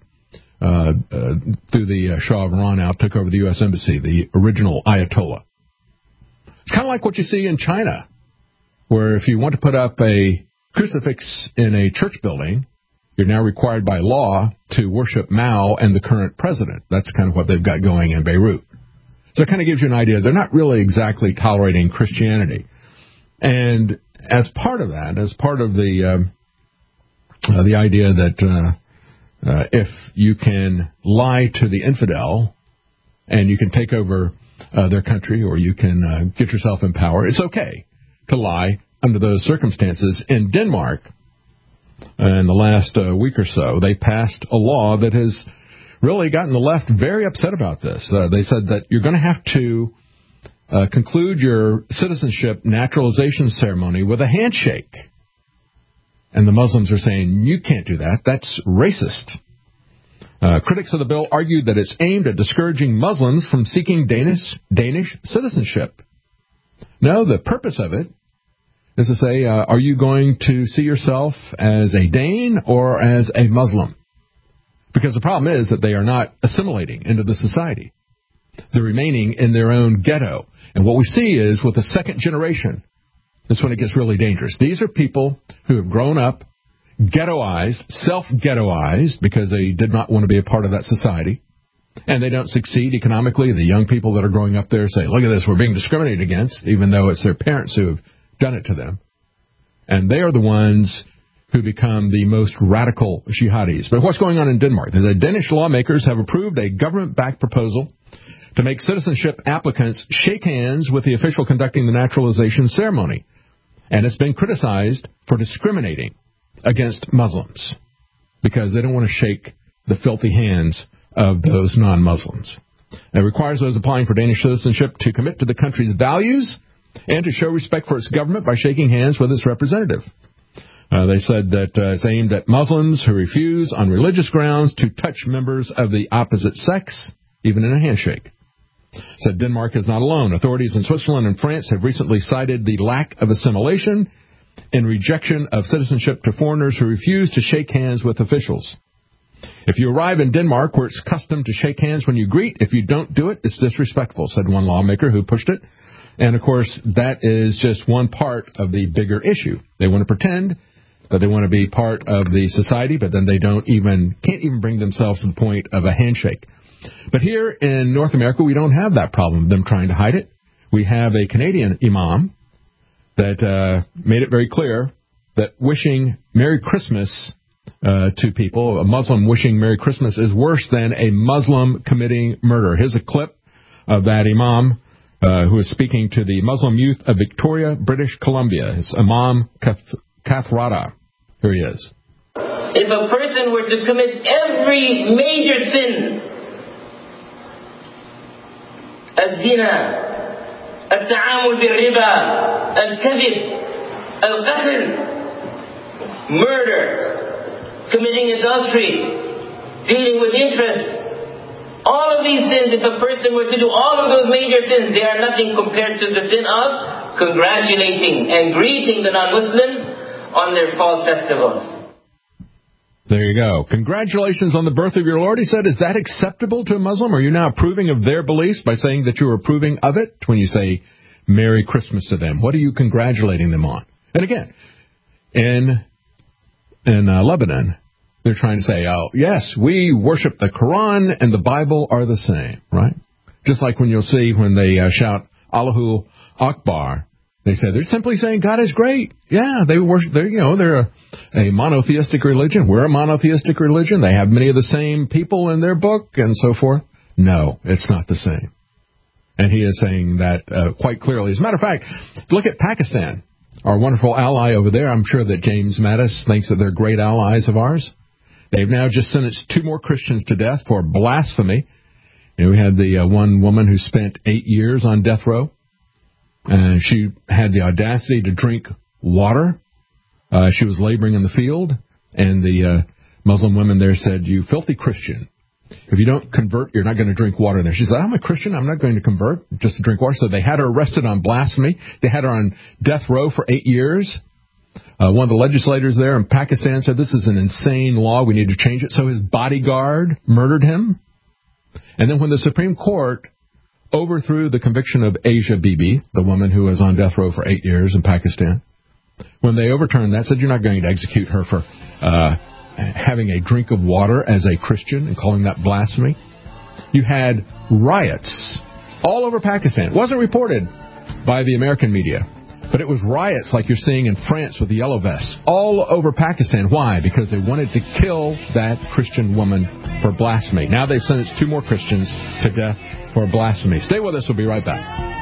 through the Shah of Iran out, took over the U.S. Embassy, the original Ayatollah. It's kind of like what you see in China, where if you want to put up a crucifix in a church building, you're now required by law to worship Mao and the current president. That's kind of what they've got going in Beirut. So it kind of gives you an idea. They're not really exactly tolerating Christianity. And as part of that, as part of the idea that if you can lie to the infidel and you can take over their country, or you can get yourself in power, it's okay to lie under those circumstances. In Denmark, in the last week or so, they passed a law that has really gotten the left very upset about this. They said that you're going to have to conclude your citizenship naturalization ceremony with a handshake. And the Muslims are saying, you can't do that. That's racist. Critics of the bill argued that it's aimed at discouraging Muslims from seeking Danish citizenship. No, the purpose of it is to say, are you going to see yourself as a Dane or as a Muslim? Because the problem is that they are not assimilating into the society. They're remaining in their own ghetto. And what we see is with the second generation, that's when it gets really dangerous. These are people who have grown up, ghettoized, self-ghettoized, because they did not want to be a part of that society. And they don't succeed economically. The young people that are growing up there say, look at this, we're being discriminated against, even though it's their parents who have done it to them. And they are the ones who become the most radical jihadis. But what's going on in Denmark? The Danish lawmakers have approved a government-backed proposal to make citizenship applicants shake hands with the official conducting the naturalization ceremony. And it's been criticized for discriminating against Muslims because they don't want to shake the filthy hands of those non-Muslims. It requires those applying for Danish citizenship to commit to the country's values and to show respect for its government by shaking hands with its representative. They said that it's aimed at Muslims who refuse on religious grounds to touch members of the opposite sex, even in a handshake. Said Denmark is not alone. Authorities in Switzerland and France have recently cited the lack of assimilation and rejection of citizenship to foreigners who refuse to shake hands with officials. If you arrive in Denmark, where it's custom to shake hands when you greet, if you don't do it, it's disrespectful, said one lawmaker who pushed it. And, of course, that is just one part of the bigger issue. They want to pretend that they want to be part of the society, but then they can't even bring themselves to the point of a handshake. But here in North America, we don't have that problem, them trying to hide it. We have a Canadian imam that made it very clear that wishing Merry Christmas to people, a Muslim wishing Merry Christmas, is worse than a Muslim committing murder. Here's a clip of that imam who is speaking to the Muslim youth of Victoria, British Columbia. It's Imam Kathrada. Here he is. If a person were to commit every major sin, الزنا, التعامل بالربا, الكذب, القتل, murder, committing adultery, dealing with interest, all of these sins, if a person were to do all of those major sins, they are nothing compared to the sin of congratulating and greeting the non-Muslims on their fall festivals. There you go. Congratulations on the birth of your Lord, he said. Is that acceptable to a Muslim? Are you now approving of their beliefs by saying that you're approving of it when you say Merry Christmas to them? What are you congratulating them on? And again, in Lebanon, they're trying to say, oh, yes, we worship the Quran and the Bible are the same, right? Just like when you'll see when they shout Allahu Akbar, they say they're simply saying God is great. Yeah, they worship. They're a monotheistic religion. We're a monotheistic religion. They have many of the same people in their book and so forth. No, it's not the same. And he is saying that quite clearly. As a matter of fact, look at Pakistan, our wonderful ally over there. I'm sure that James Mattis thinks that they're great allies of ours. They've now just sentenced 2 more Christians to death for blasphemy. We had the one woman who spent 8 years on death row. She had the audacity to drink water. She was laboring in the field, and the Muslim women there said, you filthy Christian, if you don't convert, you're not going to drink water there. She said, I'm a Christian, I'm not going to convert just to drink water. So they had her arrested on blasphemy. They had her on death row for 8 years. One of the legislators there in Pakistan said, this is an insane law, we need to change it. So his bodyguard murdered him. And then when the Supreme Court overthrew the conviction of Asia Bibi, the woman who was on death row for 8 years in Pakistan, when they overturned that, said you're not going to execute her for having a drink of water as a Christian and calling that blasphemy. You had riots all over Pakistan. It wasn't reported by the American media, but it was riots like you're seeing in France with the yellow vests all over Pakistan. Why? Because they wanted to kill that Christian woman for blasphemy. Now they've sentenced 2 more Christians to death for blasphemy. Stay with us. We'll be right back.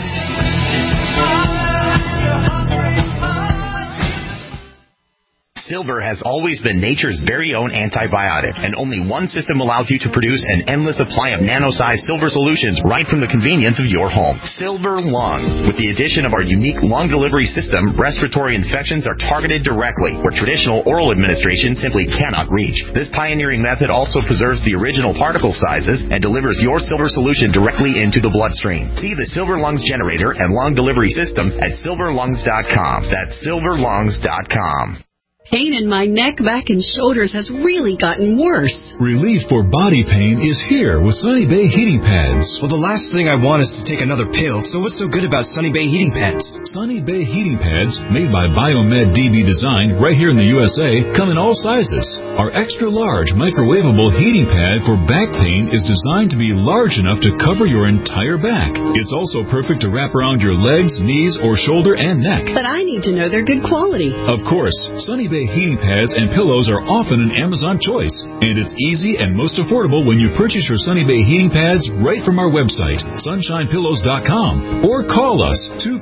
Silver has always been nature's very own antibiotic, and only one system allows you to produce an endless supply of nano-sized silver solutions right from the convenience of your home. Silver Lungs. With the addition of our unique lung delivery system, respiratory infections are targeted directly, where traditional oral administration simply cannot reach. This pioneering method also preserves the original particle sizes and delivers your silver solution directly into the bloodstream. See the Silver Lungs generator and lung delivery system at silverlungs.com. That's silverlungs.com. Pain in my neck, back, and shoulders has really gotten worse. Relief for body pain is here with Sunny Bay Heating Pads. Well, the last thing I want is to take another pill, so what's so good about Sunny Bay Heating Pads? Sunny Bay Heating Pads, made by Biomed DB Design right here in the USA, come in all sizes. Our extra-large microwavable heating pad for back pain is designed to be large enough to cover your entire back. It's also perfect to wrap around your legs, knees, or shoulder and neck. But I need to know they're good quality. Of course, Sunny Bay heating pads and pillows are often an Amazon choice, and it's easy and most affordable when you purchase your Sunny Bay heating pads right from our website, sunshinepillows.com, or call us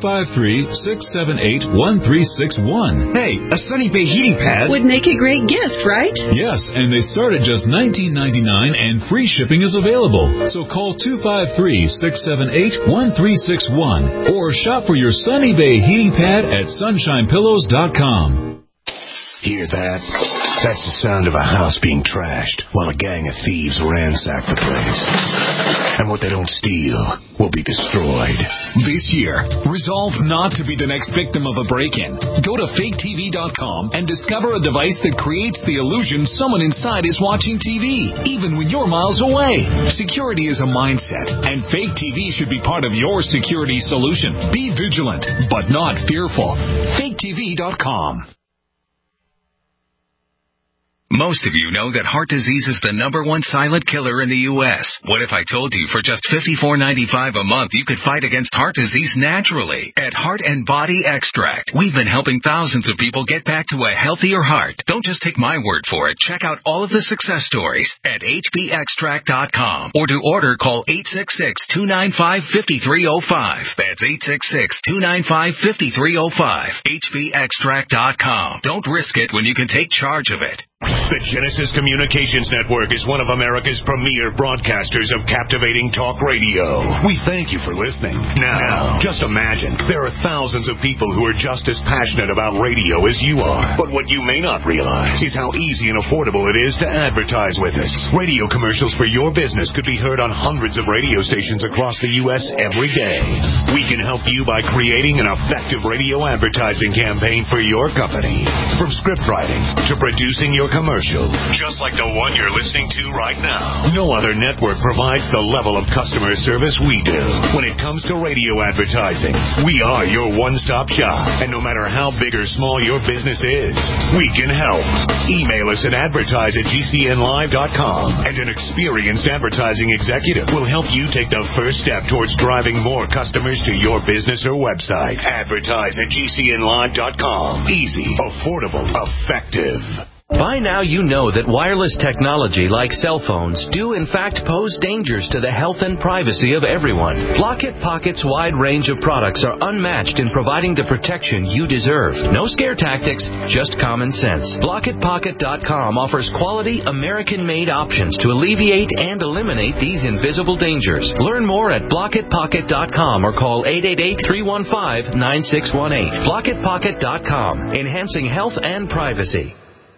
253-678-1361. Hey, a Sunny Bay heating pad would make a great gift, right? Yes, and they start at just $19.99 and free shipping is available. So call 253-678-1361 or shop for your Sunny Bay heating pad at sunshinepillows.com. Hear that? That's the sound of a house being trashed while a gang of thieves ransack the place. And what they don't steal will be destroyed. This year, resolve not to be the next victim of a break-in. Go to faketv.com and discover a device that creates the illusion someone inside is watching TV, even when you're miles away. Security is a mindset, and Fake TV should be part of your security solution. Be vigilant, but not fearful. faketv.com. Most of you know that heart disease is the #1 silent killer in the U.S. What if I told you for just $54.95 a month you could fight against heart disease naturally? At Heart and Body Extract, we've been helping thousands of people get back to a healthier heart. Don't just take my word for it. Check out all of the success stories at hbextract.com. Or to order, call 866-295-5305. That's 866-295-5305. hbextract.com. Don't risk it when you can take charge of it. The Genesis Communications Network is one of America's premier broadcasters of captivating talk radio. We thank you for listening. Now, just imagine, there are thousands of people who are just as passionate about radio as you are. But what you may not realize is how easy and affordable it is to advertise with us. Radio commercials for your business could be heard on hundreds of radio stations across the U.S. every day. We can help you by creating an effective radio advertising campaign for your company. From script writing to producing your commercial, just like the one you're listening to right now. No other network provides the level of customer service we do. When it comes to radio advertising, we are your one-stop shop. And no matter how big or small your business is, we can help. Email us at advertise@gcnlive.com, and an experienced advertising executive will help you take the first step towards driving more customers to your business or website. Advertise@gcnlive.com. Easy, affordable, effective. By now you know that wireless technology like cell phones do in fact pose dangers to the health and privacy of everyone. Blockit Pocket's wide range of products are unmatched in providing the protection you deserve. No scare tactics, just common sense. BlockitPocket.com offers quality American-made options to alleviate and eliminate these invisible dangers. Learn more at BlockitPocket.com or call 888-315-9618. BlockitPocket.com, enhancing health and privacy.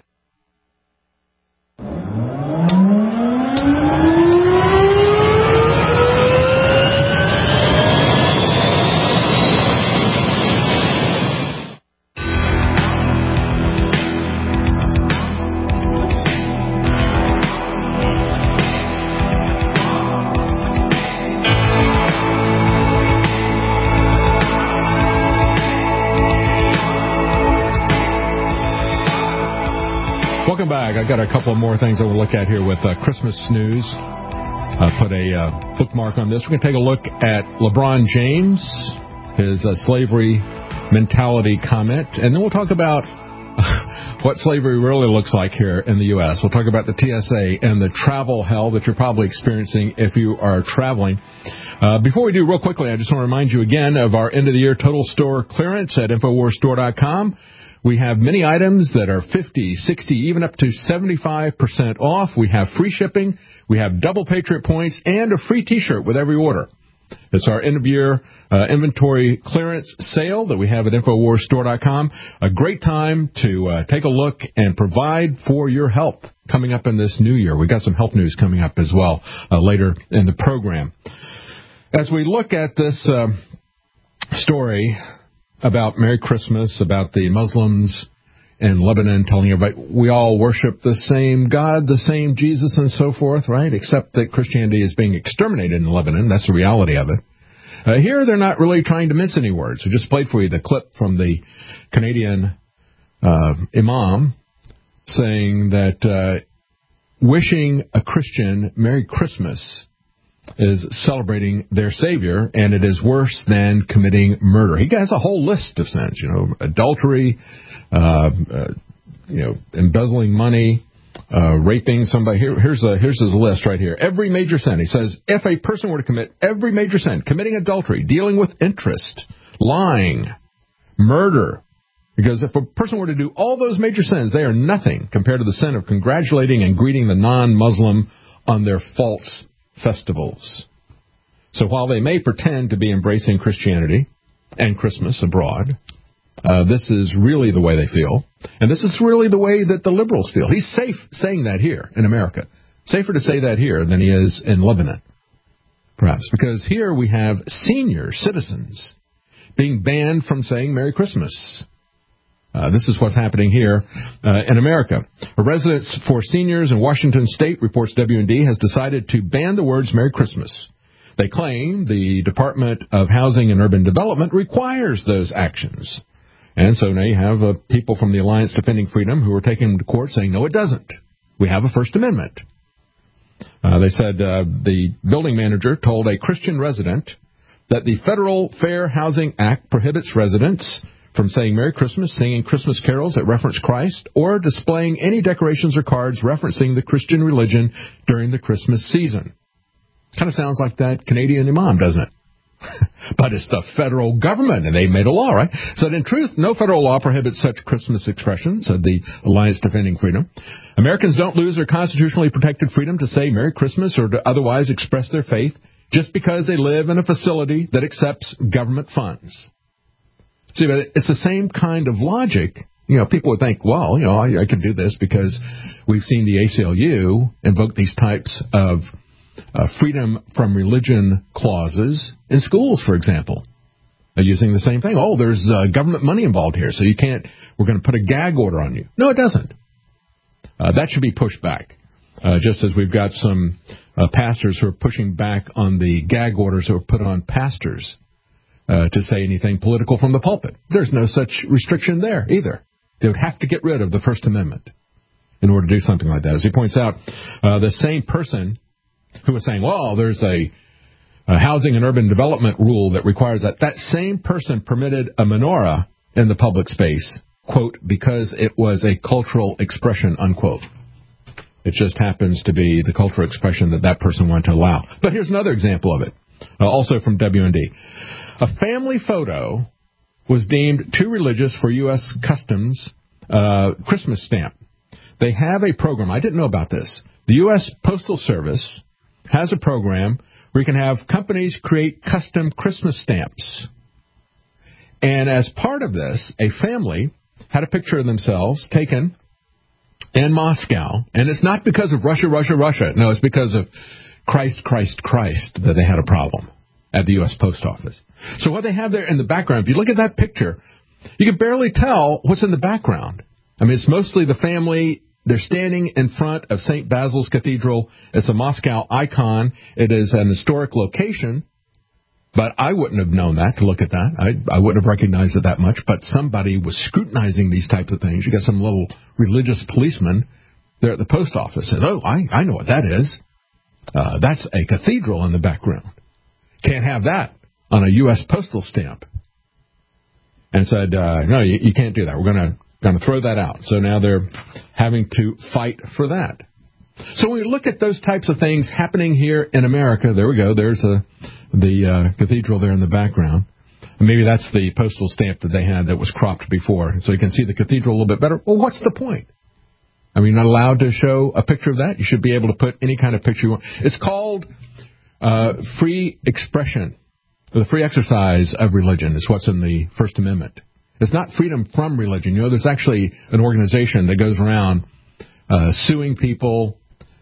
Welcome back. I got a couple more things I want to look at here with Christmas news. I put a bookmark on this. We're going to take a look at LeBron James, his slavery mentality comment, and then we'll talk about what slavery really looks like here in the U.S. We'll talk about the TSA and the travel hell that you're probably experiencing if you are traveling. Before we do, real quickly, I just want to remind you again of our end-of-the-year total store clearance at InfoWarsStore.com. We have many items that are 50, 60, even up to 75% off. We have free shipping. We have double Patriot points and a free T-shirt with every order. It's our end-of-year inventory clearance sale that we have at InfoWarsStore.com. A great time to take a look and provide for your health coming up in this new year. We've got some health news coming up as well later in the program. As we look at this story about Merry Christmas, about the Muslims in Lebanon telling everybody we all worship the same God, the same Jesus, and so forth, right? Except that Christianity is being exterminated in Lebanon. That's the reality of it. Here, they're not really trying to mince any words. I just played for you the clip from the Canadian imam saying that wishing a Christian Merry Christmas is celebrating their Savior, and it is worse than committing murder. He has a whole list of sins, adultery, embezzling money, raping somebody. Here's his list right here. Every major sin. He says, if a person were to commit every major sin, committing adultery, dealing with interest, lying, murder, because if a person were to do all those major sins, they are nothing compared to the sin of congratulating and greeting the non-Muslim on their false festivals. So while they may pretend to be embracing Christianity and Christmas abroad, This is really the way they feel. And this is really the way that the liberals feel. He's safe saying that here in America. Safer to say that here than he is in Lebanon, perhaps. Because here we have senior citizens being banned from saying Merry Christmas. This is what's happening here in America. A residence for seniors in Washington State, reports WND, has decided to ban the words Merry Christmas. They claim the Department of Housing and Urban Development requires those actions. And so now you have people from the Alliance Defending Freedom who are taking them to court saying, no, it doesn't. We have a First Amendment. They said the building manager told a Christian resident that the Federal Fair Housing Act prohibits residents from saying Merry Christmas, singing Christmas carols that reference Christ, or displaying any decorations or cards referencing the Christian religion during the Christmas season. Kind of sounds like that Canadian imam, doesn't it? But it's the federal government, and they made a law, right? So in truth, no federal law prohibits such Christmas expressions, said the Alliance Defending Freedom. Americans don't lose their constitutionally protected freedom to say Merry Christmas or to otherwise express their faith just because they live in a facility that accepts government funds. See, but it's the same kind of logic. You know, people would think, well, you know, I can do this because we've seen the ACLU invoke these types of freedom from religion clauses in schools, for example, using the same thing. Oh, there's government money involved here, so you can't, we're going to put a gag order on you. No, it doesn't. That should be pushed back, just as we've got some pastors who are pushing back on the gag orders that were put on pastors to say anything political from the pulpit. There's no such restriction there either. They would have to get rid of the First Amendment in order to do something like that. As he points out, the same person who was saying, well, there's a housing and urban development rule that requires that. That same person permitted a menorah in the public space, quote, because it was a cultural expression, unquote. It just happens to be the cultural expression that that person wanted to allow. But here's another example of it, also from WND. A family photo was deemed too religious for U.S. Customs Christmas stamp. They have a program. I didn't know about this. The U.S. Postal Service has a program where you can have companies create custom Christmas stamps. And as part of this, a family had a picture of themselves taken in Moscow. And it's not because of Russia. No, it's because of Christ that they had a problem at the U.S. Post Office. So what they have there in the background, if you look at that picture, you can barely tell what's in the background. I mean, it's mostly the family. They're standing in front of St. Basil's Cathedral. It's a Moscow icon. It is an historic location, but I wouldn't have known that to look at that. I wouldn't have recognized it that much, but somebody was scrutinizing these types of things. You got some little religious policeman there at the post office says, oh, I know what that is. That's a cathedral in the background. Can't have that on a U.S. postal stamp. And said, no, you can't do that. We're going to throw that out. So now they're having to fight for that. So when we look at those types of things happening here in America, there we go. There's the cathedral there in the background. And maybe that's the postal stamp that they had that was cropped before. So you can see the cathedral a little bit better. Well, what's the point? I mean, you're not allowed to show a picture of that. You should be able to put any kind of picture you want. It's called free expression, or the free exercise of religion is what's in the First Amendment. It's not freedom from religion. You know, there's actually an organization that goes around suing people,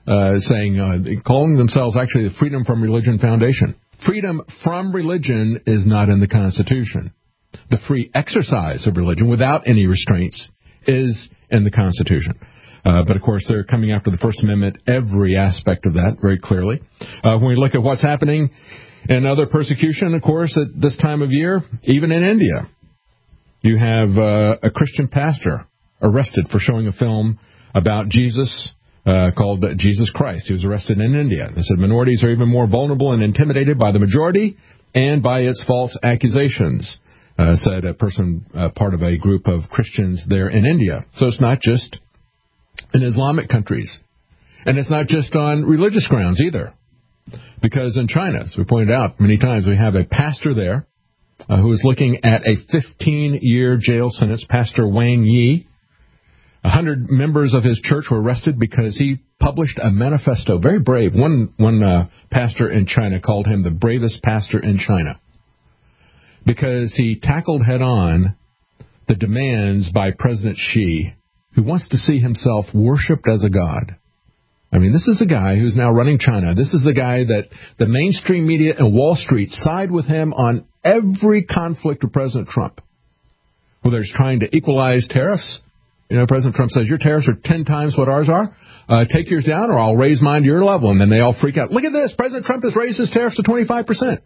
calling themselves actually the Freedom from Religion Foundation. Freedom from religion is not in the Constitution. The free exercise of religion without any restraints is in the Constitution. But, of course, they're coming after the First Amendment, every aspect of that, very clearly. When we look at what's happening in other persecution, of course, at this time of year, even in India, you have a Christian pastor arrested for showing a film about Jesus called Jesus Christ. He was arrested in India. They said minorities are even more vulnerable and intimidated by the majority and by its false accusations, said a person part of a group of Christians there in India. So it's not just in Islamic countries. And it's not just on religious grounds either. Because in China, as we pointed out many times, we have a pastor there who is looking at a 15-year jail sentence, Pastor Wang Yi. 100 members of his church were arrested because he published a manifesto, very brave. One pastor in China called him the bravest pastor in China because he tackled head-on the demands by President Xi, who wants to see himself worshipped as a god. I mean, this is the guy who's now running China. This is the guy that the mainstream media and Wall Street side with him on every conflict with President Trump. Whether he's trying to equalize tariffs. You know, President Trump says, your tariffs are 10 times what ours are. Take yours down or I'll raise mine to your level. And then they all freak out. Look at this. President Trump has raised his tariffs to 25%.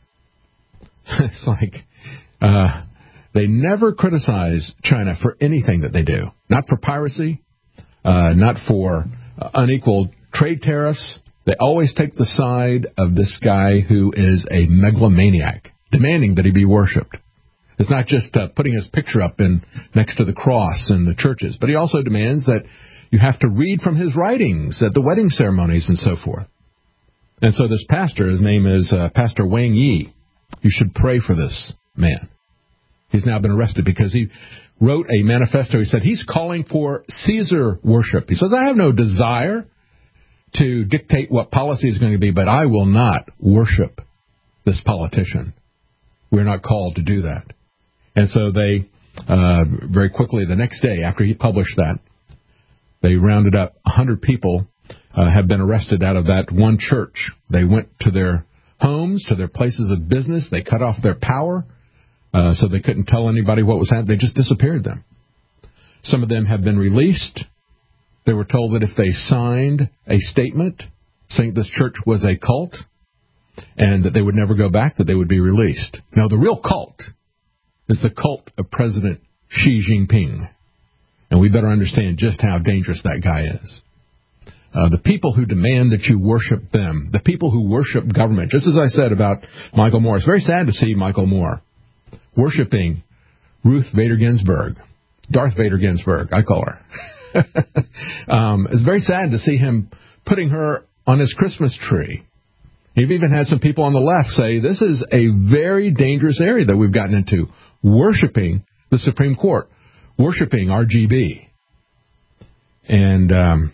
It's like they never criticize China for anything that they do. Not for piracy, not for unequal trade tariffs. They always take the side of this guy who is a megalomaniac, demanding that he be worshipped. It's not just putting his picture up next to the cross in the churches, but he also demands that you have to read from his writings at the wedding ceremonies and so forth. And so this pastor, his name is Pastor Wang Yi. You should pray for this man. He's now been arrested because he wrote a manifesto. He said he's calling for Caesar worship. He says, I have no desire to dictate what policy is going to be, but I will not worship this politician. We're not called to do that. And so they, very quickly, the next day after he published that, they rounded up 100 people have been arrested out of that one church. They went to their homes, to their places of business. They cut off their power so they couldn't tell anybody what was happening. They just disappeared them. Some of them have been released. They were told that if they signed a statement saying this church was a cult and that they would never go back, that they would be released. Now, the real cult is the cult of President Xi Jinping. And we better understand just how dangerous that guy is. The people who demand that you worship them, the people who worship government, just as I said about Michael Moore. It's very sad to see Michael Moore worshiping Ruth Bader Ginsburg, Darth Vader Ginsburg, I call her. It's very sad to see him putting her on his Christmas tree. You've even had some people on the left say this is a very dangerous area that we've gotten into, worshiping the Supreme Court, worshiping RGB, and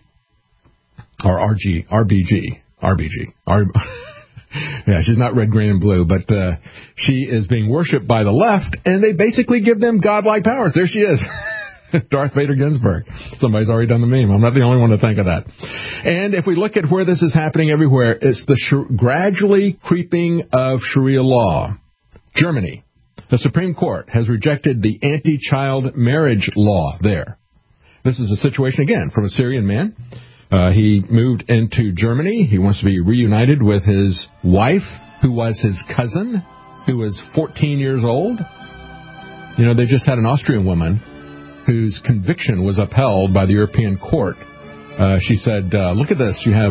or RBG. Yeah, she's not red, green, and blue, but she is being worshipped by the left, and they basically give them godlike powers. There she is. Darth Vader Ginsburg. Somebody's already done the meme. I'm not the only one to think of that. And if we look at where this is happening everywhere, it's the gradually creeping of Sharia law. Germany. The Supreme Court has rejected the anti-child marriage law there. This is a situation, again, from a Syrian man. He moved into Germany. He wants to be reunited with his wife, who was his cousin, who was 14 years old. You know, they just had an Austrian woman whose conviction was upheld by the European Court. She said, look at this. You have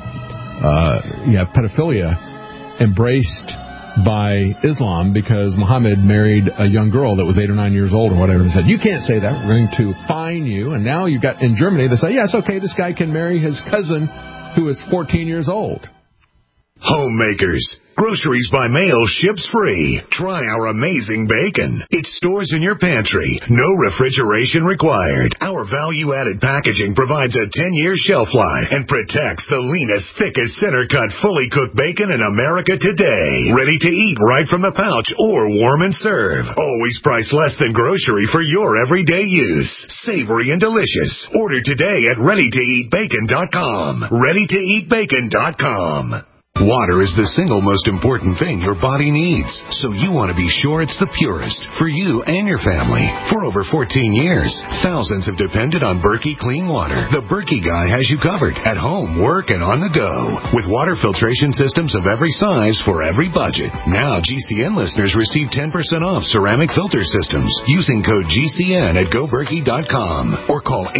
pedophilia embraced by Islam because Muhammad married a young girl that was 8 or 9 years old or whatever. They said, you can't say that. We're going to fine you. And now you've got in Germany, they say, yes, okay, this guy can marry his cousin who is 14 years old. Homemakers. Groceries by mail ships free. Try our amazing bacon. It stores in your pantry. No refrigeration required. Our value-added packaging provides a 10-year shelf life and protects the leanest, thickest, center-cut, fully cooked bacon in America today. Ready to eat right from the pouch or warm and serve. Always priced less than grocery for your everyday use. Savory and delicious. Order today at ReadyToEatBacon.com. ReadyToEatBacon.com. Water is the single most important thing your body needs, so you want to be sure it's the purest for you and your family. For over 14 years, thousands have depended on Berkey Clean Water. The Berkey guy has you covered at home, work, and on the go. With water filtration systems of every size for every budget. Now GCN listeners receive 10% off ceramic filter systems using code GCN at GoBerkey.com or call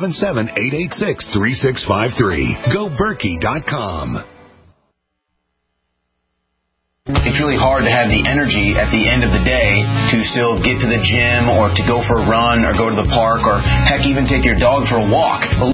877-886-3653. GoBerkey.com. It's really hard to have the energy at the end of the day to still get to the gym or to go for a run or go to the park or heck, even take your dog for a walk.